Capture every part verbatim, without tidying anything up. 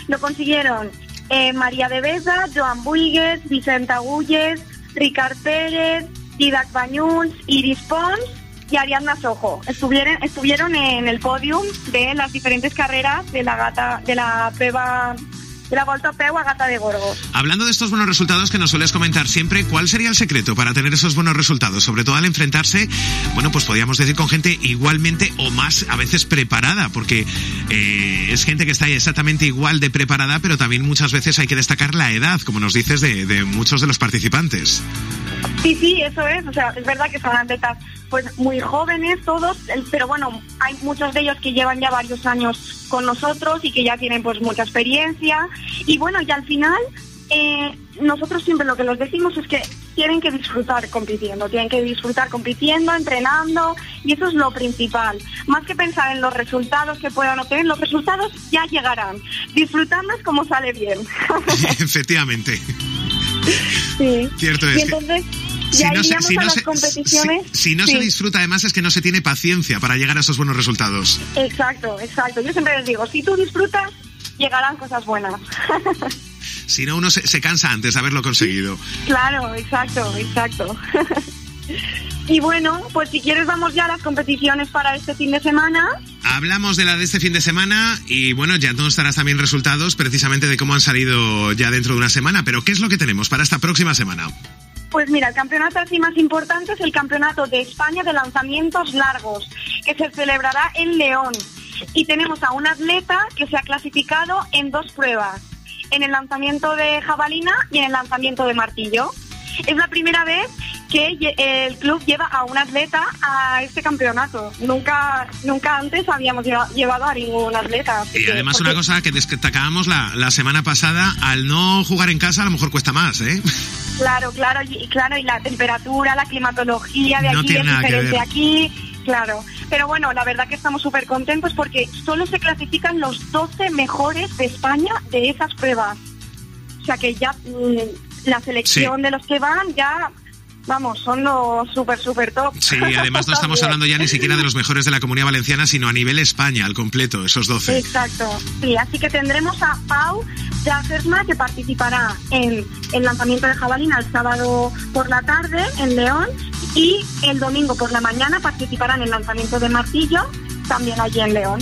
Lo consiguieron eh, María de Besa, Joan Buigues, Vicenta Gulles, Ricard Pérez, Didac Bañuls, Iris Pons y Ariadna Sojo. Estuvieron, estuvieron en el podium de las diferentes carreras de la gata, de la prueba de la Volta a Peu a Gata de Gorgos. Hablando de estos buenos resultados que nos sueles comentar siempre, ¿cuál sería el secreto para tener esos buenos resultados? Sobre todo al enfrentarse, bueno, pues podríamos decir con gente igualmente o más a veces preparada, porque eh, es gente que está exactamente igual de preparada, pero también muchas veces hay que destacar la edad, como nos dices, de, de muchos de los participantes. Sí, sí, eso es, o sea, es verdad que son atletas pues muy jóvenes todos, pero bueno, hay muchos de ellos que llevan ya varios años con nosotros y que ya tienen pues mucha experiencia, y bueno, y al final eh, nosotros siempre lo que les decimos es que tienen que disfrutar compitiendo, tienen que disfrutar compitiendo, entrenando, y eso es lo principal, más que pensar en los resultados que puedan obtener. Los resultados ya llegarán, disfrutando es como sale bien. Efectivamente. Sí. Cierto es. Y entonces que ya si no, se, iríamos si a no las se, competiciones. Si, si no sí. se disfruta, además, es que no se tiene paciencia para llegar a esos buenos resultados. Exacto, exacto. Yo siempre les digo, si tú disfrutas, llegarán cosas buenas. Si no, uno se, se cansa antes de haberlo conseguido. Claro, exacto, exacto. Y bueno, pues si quieres vamos ya a las competiciones para este fin de semana. Hablamos de la de este fin de semana y bueno, ya nos darás también resultados precisamente de cómo han salido ya dentro de una semana, pero ¿qué es lo que tenemos para esta próxima semana? Pues mira, el campeonato así más importante es el Campeonato de España de Lanzamientos Largos, que se celebrará en León. Y tenemos a un atleta que se ha clasificado en dos pruebas, en el lanzamiento de jabalina y en el lanzamiento de martillo. Es la primera vez que el club lleva a un atleta a este campeonato. Nunca nunca antes habíamos llevado a ningún atleta. Y que, además porque... una cosa que destacábamos la, la semana pasada, al no jugar en casa a lo mejor cuesta más, ¿eh? Claro, claro, y, claro, y la temperatura, la climatología de no aquí es diferente aquí, claro. Pero bueno, la verdad que estamos súper contentos porque solo se clasifican los doce mejores de España de esas pruebas. O sea que ya mmm, la selección sí. de los que van ya... Vamos, son los súper, súper top. Sí, además no estamos hablando ya ni siquiera de los mejores de la Comunidad Valenciana, sino a nivel España, al completo, esos doce. Exacto, sí, así que tendremos a Pau Jacersma, que participará en el lanzamiento de jabalina el sábado por la tarde en León, y el domingo por la mañana participará en el lanzamiento de martillo, también allí en León.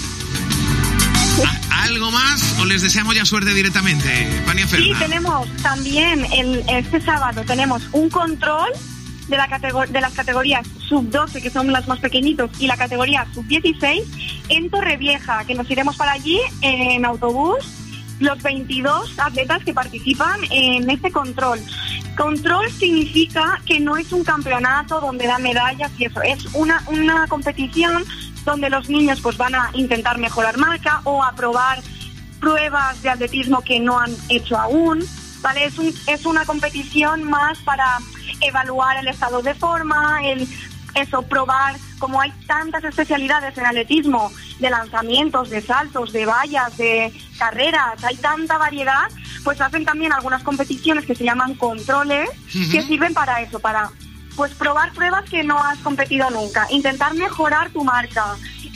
¿Algo más o les deseamos ya suerte directamente, Vania Ferna? Sí, tenemos también el, este sábado tenemos un control de, la categor- de las categorías sub doce, que son las más pequeñitos, y la categoría sub dieciséis en Torrevieja, que nos iremos para allí en autobús, los veintidós atletas que participan en este control. Control significa que no es un campeonato donde dan medallas y eso, es una, una competición donde los niños pues van a intentar mejorar marca o a probar pruebas de atletismo que no han hecho aún, ¿vale? Es, un, es una competición más para evaluar el estado de forma, el eso, probar, como hay tantas especialidades en atletismo, de lanzamientos, de saltos, de vallas, de carreras, hay tanta variedad, pues hacen también algunas competiciones que se llaman controles, uh-huh. que sirven para eso, para pues probar pruebas que no has competido nunca, intentar mejorar tu marca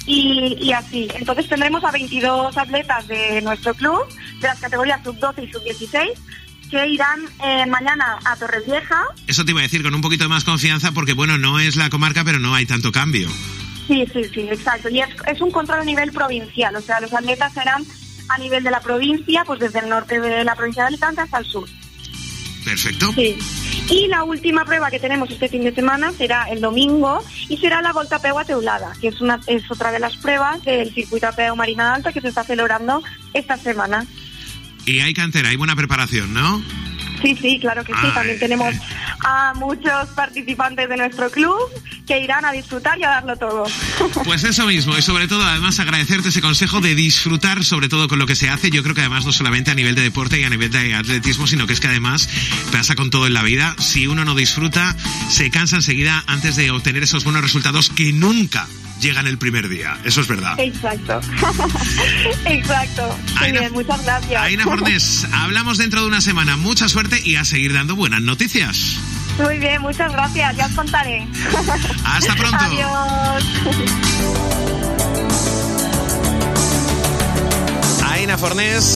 y, y así. Entonces tendremos a veintidós atletas de nuestro club, de las categorías sub doce y sub dieciséis, que irán eh, mañana a Torrevieja. Eso te iba a decir, con un poquito de más confianza, porque bueno, no es la comarca, pero no hay tanto cambio. Sí, sí, sí, exacto. Y es, es un control a nivel provincial, o sea, los atletas serán a nivel de la provincia, pues desde el norte de la provincia de Alicante hasta el sur. Perfecto. Sí. Y la última prueba que tenemos este fin de semana será el domingo y será la Volta a Peu a Teulada, que es una es otra de las pruebas del circuito a Peu Marina Alta que se está celebrando esta semana. Y hay cantera, hay buena preparación, ¿no? Sí, sí, claro que sí. Ay. También tenemos a muchos participantes de nuestro club que irán a disfrutar y a darlo todo. Pues eso mismo, y sobre todo además agradecerte ese consejo de disfrutar sobre todo con lo que se hace. Yo creo que además no solamente a nivel de deporte y a nivel de atletismo, sino que es que además pasa con todo en la vida. Si uno no disfruta, se cansa enseguida antes de obtener esos buenos resultados que nunca llegan el primer día. Eso es verdad. Exacto. Exacto. Muy Aina, bien, muchas gracias. Aina Fornés, hablamos dentro de una semana. Mucha suerte y a seguir dando buenas noticias. Muy bien, muchas gracias. Ya os contaré. Hasta pronto. Adiós. Aina Fornés.